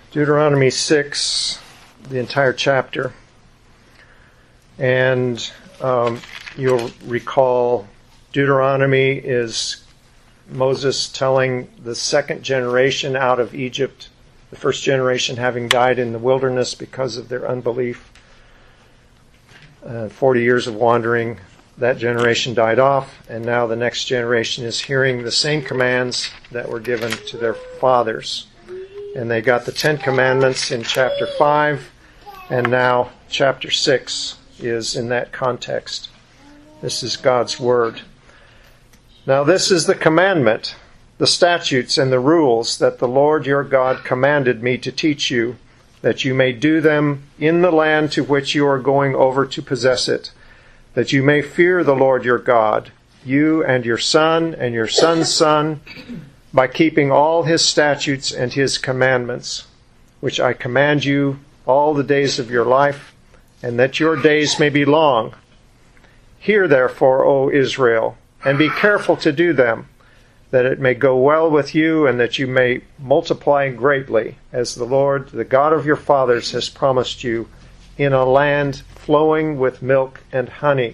Deuteronomy 6, the entire chapter. And you'll recall Deuteronomy is Moses telling the second generation out of Egypt, the first generation having died in the wilderness because of their unbelief. 40 years of wandering, that generation died off, and now the next generation is hearing the same commands that were given to their fathers. And they got the 10 Commandments in chapter 5, and now chapter 6 is in that context. This is God's Word. Now this is the commandment, the statutes and the rules that the Lord your God commanded me to teach you, that you may do them in the land to which you are going over to possess it, that you may fear the Lord your God, you and your son and your son's son, by keeping all his statutes and his commandments, which I command you all the days of your life, and that your days may be long. Hear therefore, O Israel, and be careful to do them, that it may go well with you, and that you may multiply greatly, as the Lord, the God of your fathers, has promised you, in a land flowing with milk and honey.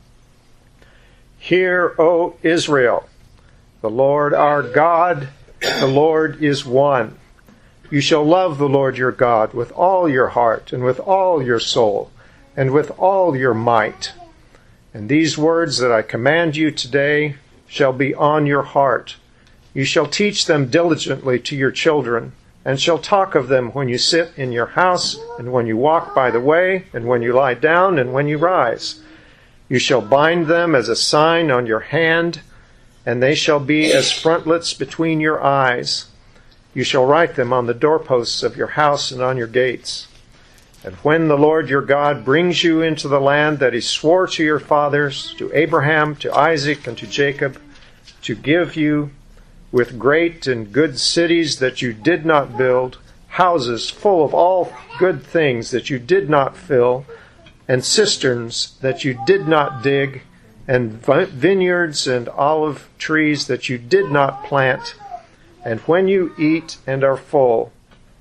Hear, O Israel, the Lord our God, the Lord is one. You shall love the Lord your God with all your heart, and with all your soul, and with all your might. And these words that I command you today shall be on your heart. You shall teach them diligently to your children, and shall talk of them when you sit in your house, and when you walk by the way, and when you lie down, and when you rise. You shall bind them as a sign on your hand, and they shall be as frontlets between your eyes. You shall write them on the doorposts of your house and on your gates. And when the Lord your God brings you into the land that he swore to your fathers, to Abraham, to Isaac, and to Jacob, to give you, with great and good cities that you did not build, houses full of all good things that you did not fill, and cisterns that you did not dig, and vineyards and olive trees that you did not plant. And when you eat and are full,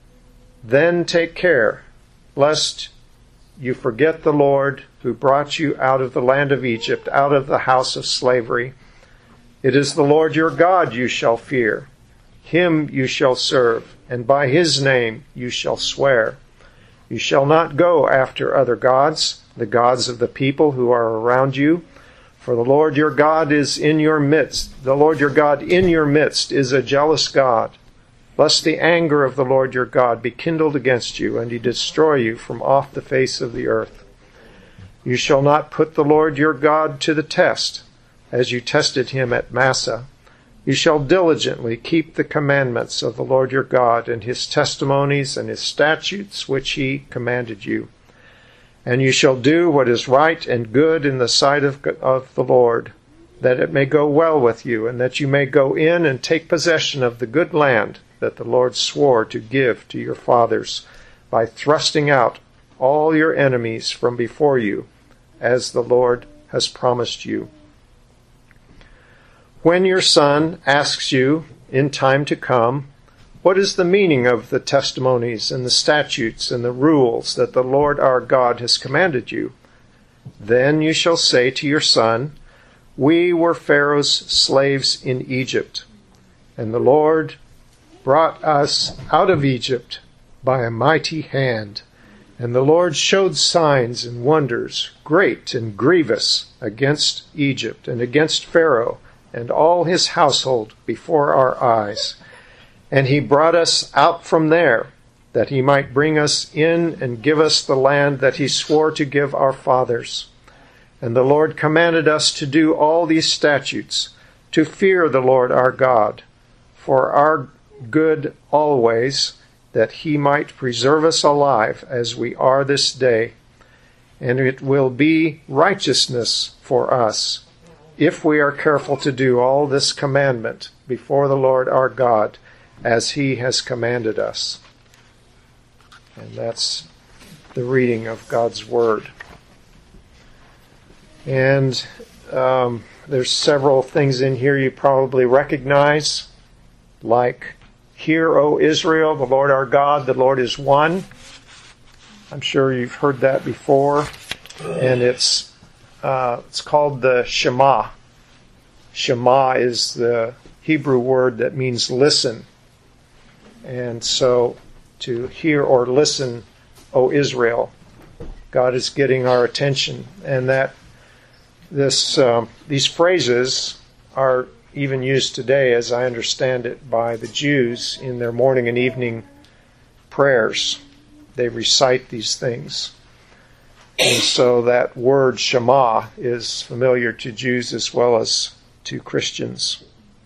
then take care, lest you forget the Lord who brought you out of the land of Egypt, out of the house of slavery. It is the Lord your God you shall fear. Him you shall serve, and by his name you shall swear. You shall not go after other gods, the gods of the people who are around you. For the Lord your God is in your midst. The Lord your God in your midst is a jealous God, lest the anger of the Lord your God be kindled against you, and he destroy you from off the face of the earth. You shall not put the Lord your God to the test, as you tested him at Massah. You shall diligently keep the commandments of the Lord your God, and his testimonies and his statutes which he commanded you. And you shall do what is right and good in the sight of the Lord, that it may go well with you, and that you may go in and take possession of the good land that the Lord swore to give to your fathers, by thrusting out all your enemies from before you, as the Lord has promised you. When your son asks you in time to come, what is the meaning of the testimonies and the statutes and the rules that the Lord our God has commanded you? Then you shall say to your son, we were Pharaoh's slaves in Egypt, and the Lord brought us out of Egypt by a mighty hand. And the Lord showed signs and wonders, great and grievous, against Egypt and against Pharaoh and all his household before our eyes. And he brought us out from there, that he might bring us in and give us the land that he swore to give our fathers. And the Lord commanded us to do all these statutes, to fear the Lord our God, for our good always, that he might preserve us alive as we are this day. And it will be righteousness for us, if we are careful to do all this commandment before the Lord our God, as he has commanded us. And that's the reading of God's Word. And there's several things in here you probably recognize, like Hear, O Israel, the Lord our God, the Lord is one. I'm sure you've heard that before. And it's called the Shema. Shema is the Hebrew word that means listen. And so to hear or listen, O Israel, God is getting our attention. And that these phrases are even used today, as I understand it, by the Jews in their morning and evening prayers. They recite these things. And so that word Shema is familiar to Jews as well as to Christians.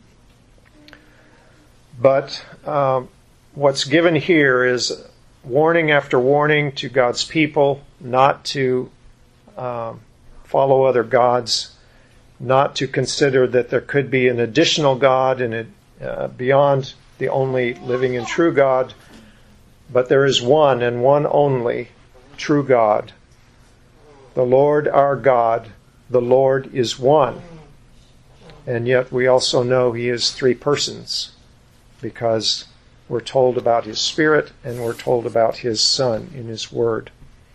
But what's given here is warning after warning to God's people not to follow other gods, not to consider that there could be an additional God beyond the only living and true God, but there is one and one only true God. The Lord our God, the Lord is one. And yet we also know He is three persons, because we're told about His Spirit and we're told about His Son in His Word.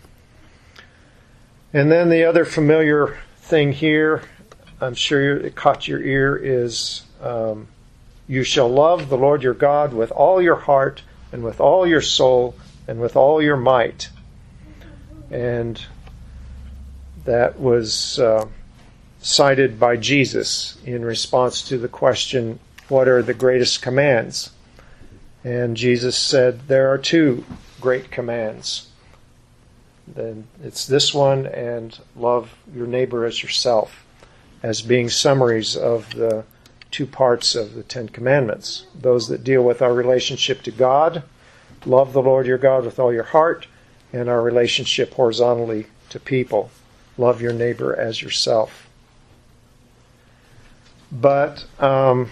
And then the other familiar thing here, I'm sure it caught your ear, is you shall love the Lord your God with all your heart and with all your soul and with all your might. And that was cited by Jesus in response to the question, what are the greatest commands? And Jesus said, there are two great commands. Then it's this one and love your neighbor as yourself, as being summaries of the two parts of the Ten Commandments. Those that deal with our relationship to God, love the Lord your God with all your heart, and our relationship horizontally to people, love your neighbor as yourself. But the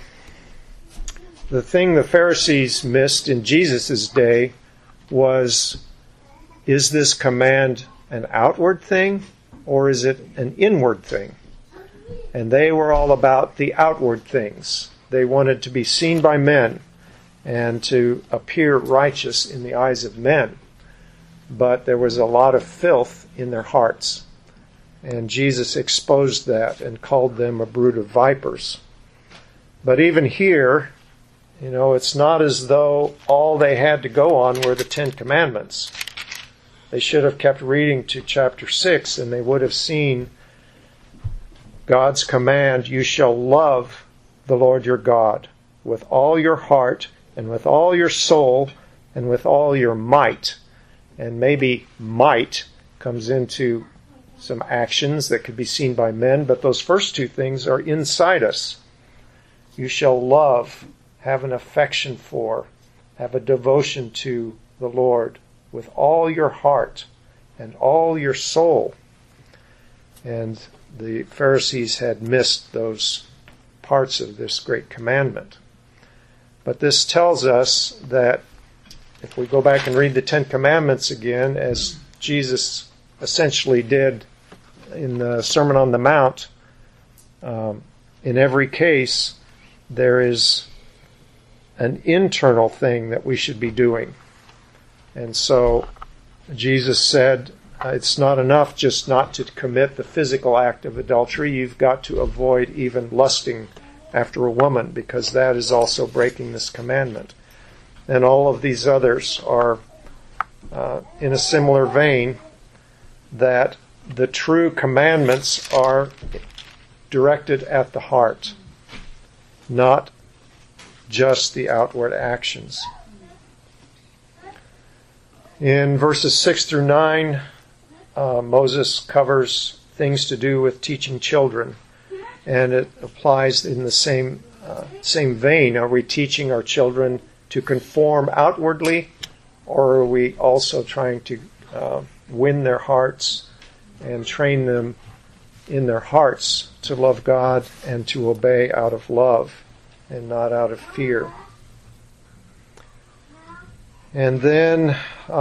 thing the Pharisees missed in Jesus' day was, is this command an outward thing or is it an inward thing? And they were all about the outward things. They wanted to be seen by men and to appear righteous in the eyes of men. But there was a lot of filth in their hearts. And Jesus exposed that and called them a brood of vipers. But even here, it's not as though all they had to go on were the Ten Commandments. They should have kept reading to chapter 6 and they would have seen God's command, you shall love the Lord your God with all your heart and with all your soul and with all your might. And maybe might comes into some actions that could be seen by men, but those first two things are inside us. You shall love, have an affection for, have a devotion to the Lord with all your heart and all your soul. And the Pharisees had missed those parts of this great commandment. But this tells us that if we go back and read the Ten Commandments again, as Jesus essentially did in the Sermon on the Mount, in every case, there is an internal thing that we should be doing. And so Jesus said, it's not enough just not to commit the physical act of adultery. You've got to avoid even lusting after a woman, because that is also breaking this commandment. And all of these others are in a similar vein, that the true commandments are directed at the heart, not just the outward actions. In verses 6 through 9, Moses covers things to do with teaching children, and it applies in the same vein. Are we teaching our children to conform outwardly, or are we also trying to win their hearts and train them in their hearts to love God and to obey out of love and not out of fear? And then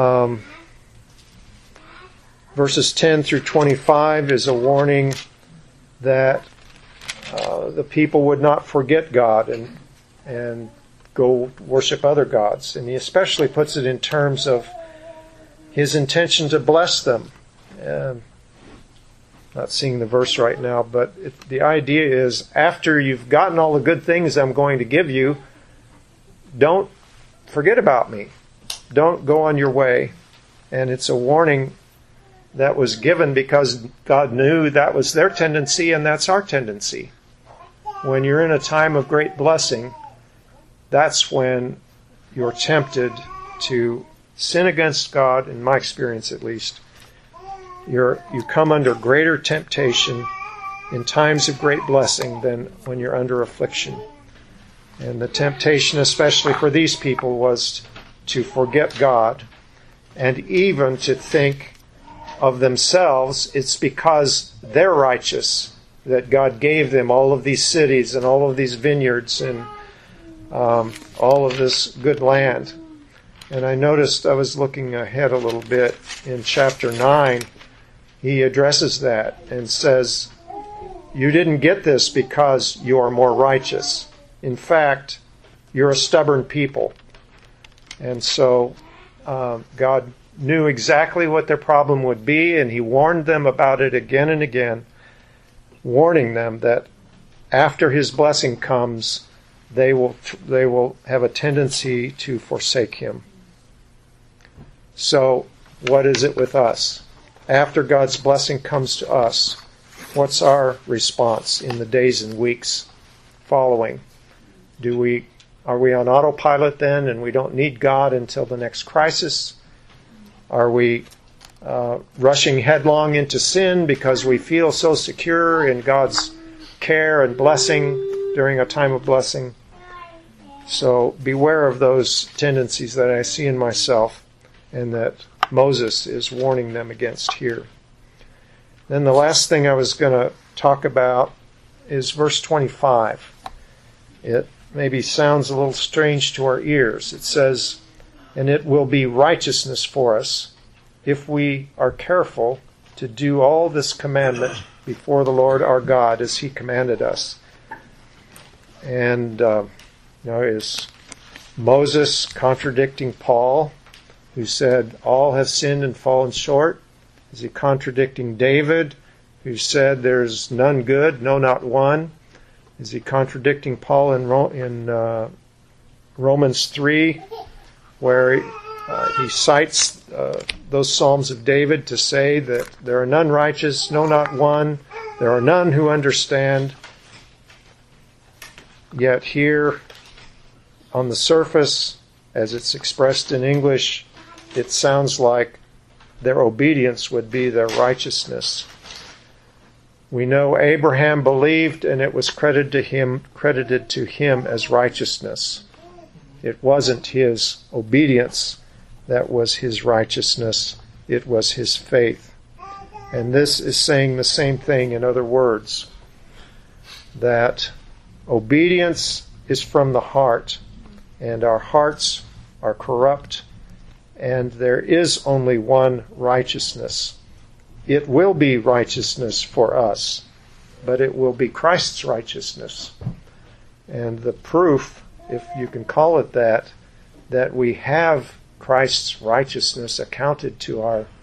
verses 10 through 25 is a warning that the people would not forget God and go worship other gods. And he especially puts it in terms of his intention to bless them. Not seeing the verse right now, but the idea is after you've gotten all the good things I'm going to give you, don't forget about me. Don't go on your way. And it's a warning that was given because God knew that was their tendency and that's our tendency. When you're in a time of great blessing, that's when you're tempted to sin against God, in my experience at least. You come under greater temptation in times of great blessing than when you're under affliction. And the temptation, especially for these people, was to forget God and even to think of themselves it's because they're righteous that God gave them all of these cities and all of these vineyards and all of this good land. And I noticed, I was looking ahead a little bit, in chapter 9, he addresses that and says, you didn't get this because you are more righteous. In fact, you're a stubborn people. And so God knew exactly what their problem would be, and he warned them about it again and again, warning them that after his blessing comes, they will have a tendency to forsake him. So, what is it with us? After God's blessing comes to us, what's our response in the days and weeks following? Are we on autopilot then and we don't need God until the next crisis? Are we rushing headlong into sin because we feel so secure in God's care and blessing during a time of blessing? So beware of those tendencies that I see in myself and that Moses is warning them against here. Then the last thing I was going to talk about is verse 25. It maybe sounds a little strange to our ears. It says, and it will be righteousness for us if we are careful to do all this commandment before the Lord our God as he commanded us. And is Moses contradicting Paul, who said, all have sinned and fallen short? Is he contradicting David, who said, there's none good, no, not one? Is he contradicting Paul in Romans 3, where he cites those Psalms of David to say that there are none righteous, no, not one. There are none who understand. Yet here, on the surface, as it's expressed in English, it sounds like their obedience would be their righteousness. We know Abraham believed and it was credited to him as righteousness. It wasn't his obedience that was his righteousness. It was his faith. And this is saying the same thing in other words, that obedience is from the heart, and our hearts are corrupt, and there is only one righteousness. It will be righteousness for us, but it will be Christ's righteousness. And the proof, if you can call it that we have Christ's righteousness accounted to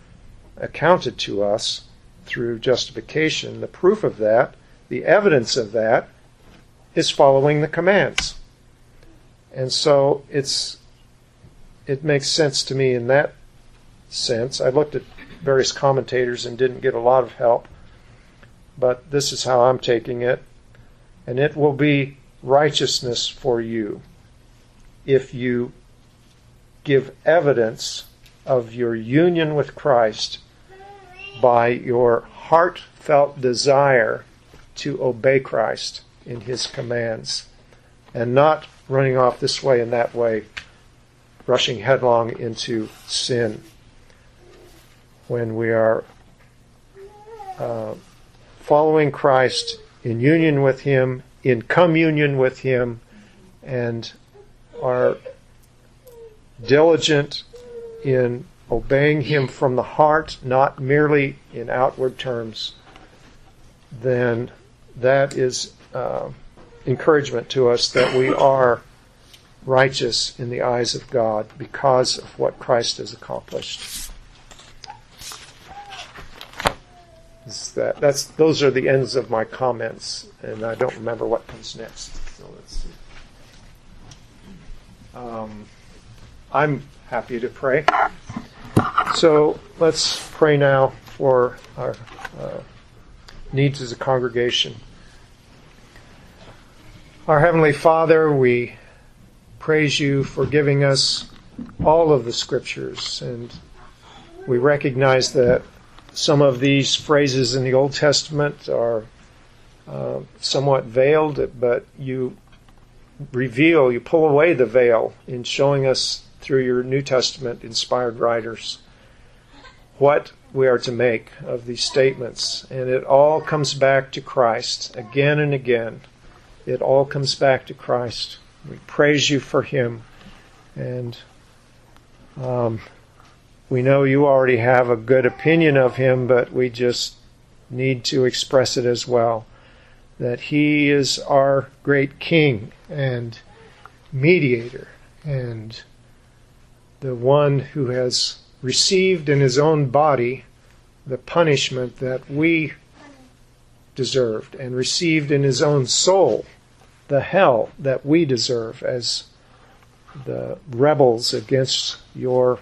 us through justification, the proof of that, the evidence of that, is following the commands. And so it makes sense to me in that sense. I looked at various commentators and didn't get a lot of help, but this is how I'm taking it. And it will be righteousness for you if you give evidence of your union with Christ by your heartfelt desire to obey Christ in his commands, and not running off this way and that way, rushing headlong into sin when we are following Christ in union with him, in communion with him, and are diligent in obeying him from the heart, not merely in outward terms, then that is encouragement to us that we are righteous in the eyes of God because of what Christ has accomplished. Those are the ends of my comments, and I don't remember what comes next. So let's see. I'm happy to pray. So let's pray now for our needs as a congregation. Our Heavenly Father, we praise you for giving us all of the Scriptures, and we recognize that some of these phrases in the Old Testament are somewhat veiled, but you pull away the veil in showing us through your New Testament inspired writers what we are to make of these statements. And it all comes back to Christ again and again. It all comes back to Christ. We praise you for him. And we know you already have a good opinion of him, but we just need to express it as well. That he is our great King and mediator, and the one who has received in his own body the punishment that we deserved, and received in his own soul the hell that we deserve as the rebels against your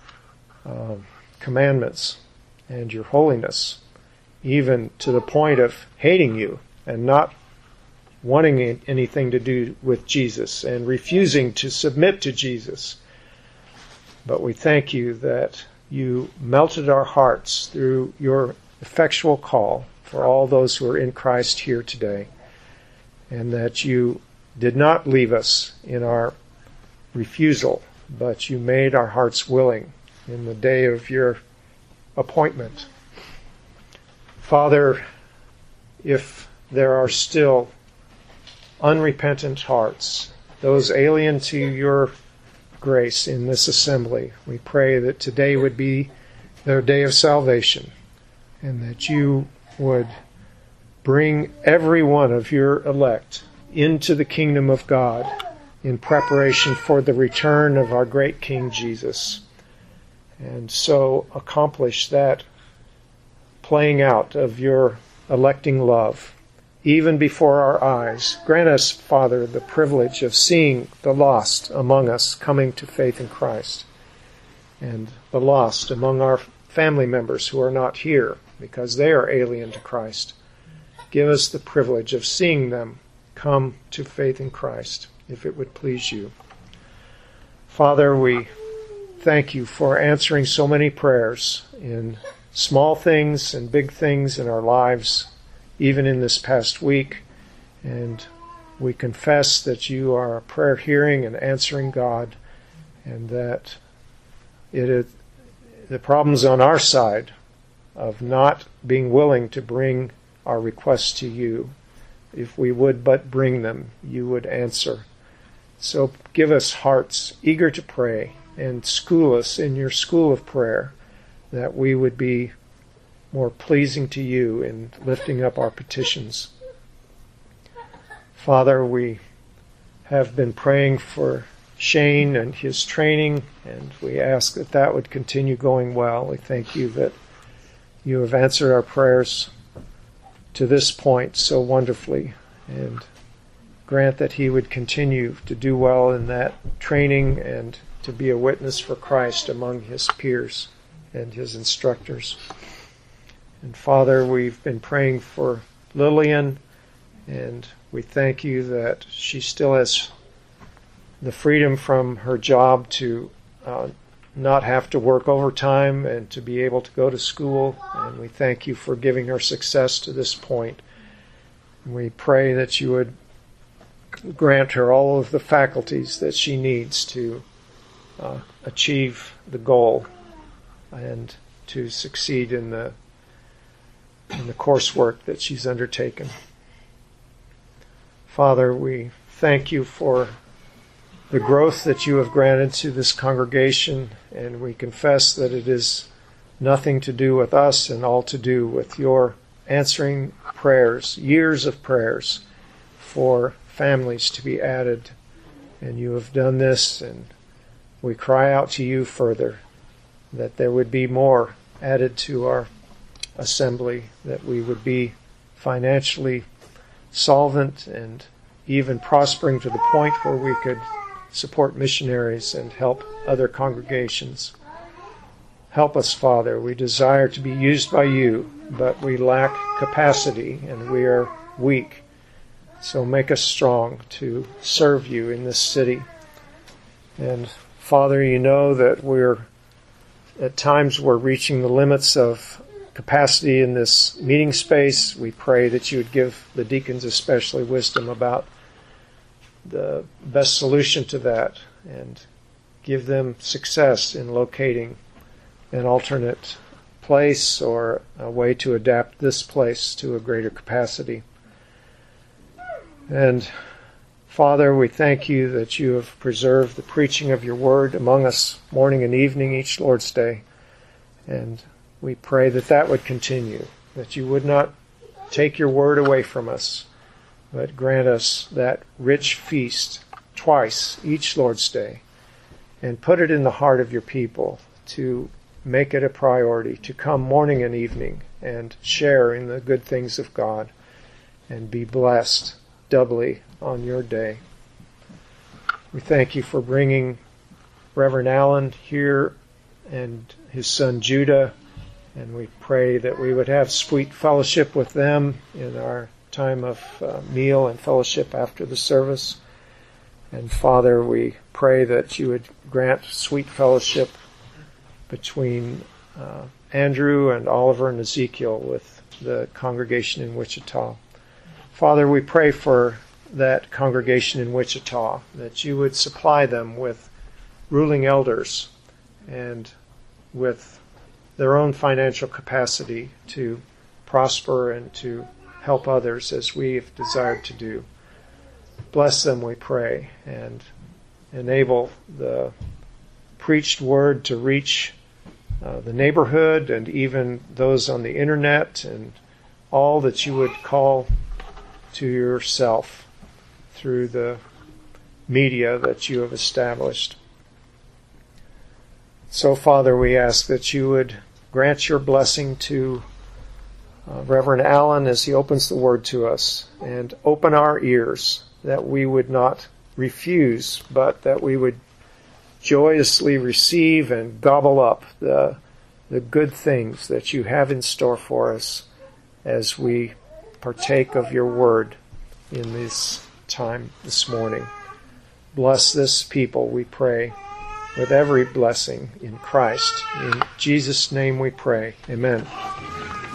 commandments and your holiness, even to the point of hating you and not wanting anything to do with Jesus and refusing to submit to Jesus. But we thank you that you melted our hearts through your effectual call for all those who are in Christ here today, and that you did not leave us in our refusal, but you made our hearts willing in the day of your appointment. Father, if there are still unrepentant hearts, those alien to your grace in this assembly, we pray that today would be their day of salvation, and that you would bring every one of your elect into the kingdom of God in preparation for the return of our great King Jesus, and so accomplish that playing out of your electing love even before our eyes. Grant us, Father, the privilege of seeing the lost among us coming to faith in Christ, and the lost among our family members who are not here because they are alien to Christ. Give us the privilege of seeing them come to faith in Christ, if it would please you. Father, we thank you for answering so many prayers in small things and big things in our lives, even in this past week. And we confess that you are a prayer hearing and answering God, and that it is the problems on our side of not being willing to bring our requests to you. If we would but bring them, you would answer. So give us hearts eager to pray, and school us in your school of prayer, that we would be more pleasing to you in lifting up our petitions. Father, we have been praying for Shane and his training, and we ask that that would continue going well. We thank you that you have answered our prayers to this point so wonderfully, and grant that he would continue to do well in that training and to be a witness for Christ among his peers and his instructors. And Father, we've been praying for Lillian, and we thank you that she still has the freedom from her job to not have to work overtime and to be able to go to school. And we thank you for giving her success to this point. And we pray that you would grant her all of the faculties that she needs to achieve the goal and to succeed in the coursework that she's undertaken. Father, we thank you for the growth that you have granted to this congregation, and we confess that it is nothing to do with us and all to do with your answering prayers, years of prayers for families to be added And you have done this, and we cry out to you further that there would be more added to our assembly, that we would be financially solvent and even prospering to the point where we could support missionaries and help other congregations. Help us, Father. We desire to be used by you, but we lack capacity and we are weak. So make us strong to serve you in this city. And Father, you know that at times we're reaching the limits of capacity in this meeting space. We pray that you would give the deacons especially wisdom about the best solution to that and give them success in locating an alternate place or a way to adapt this place to a greater capacity. And Father, we thank you that you have preserved the preaching of your word among us morning and evening each Lord's Day. And we pray that that would continue, that you would not take your word away from us, but grant us that rich feast twice each Lord's Day, and put it in the heart of your people to make it a priority to come morning and evening and share in the good things of God and be blessed doubly on your day. We thank you for bringing Reverend Allen here and his son Judah, and we pray that we would have sweet fellowship with them in our time of meal and fellowship after the service. And Father, we pray that you would grant sweet fellowship between Andrew and Oliver and Ezekiel with the congregation in Wichita. Father, we pray for that congregation in Wichita, that you would supply them with ruling elders and with their own financial capacity to prosper and to help others as we have desired to do. Bless them, we pray, and enable the preached word to reach the neighborhood and even those on the internet and all that you would call to yourself through the media that you have established. So, Father, we ask that you would grant your blessing to Reverend Allen as he opens the word to us, and open our ears that we would not refuse, but that we would joyously receive and gobble up the good things that you have in store for us as we partake of your word in this time this morning. Bless this people, we pray, with every blessing in Christ. In Jesus' name we pray. Amen.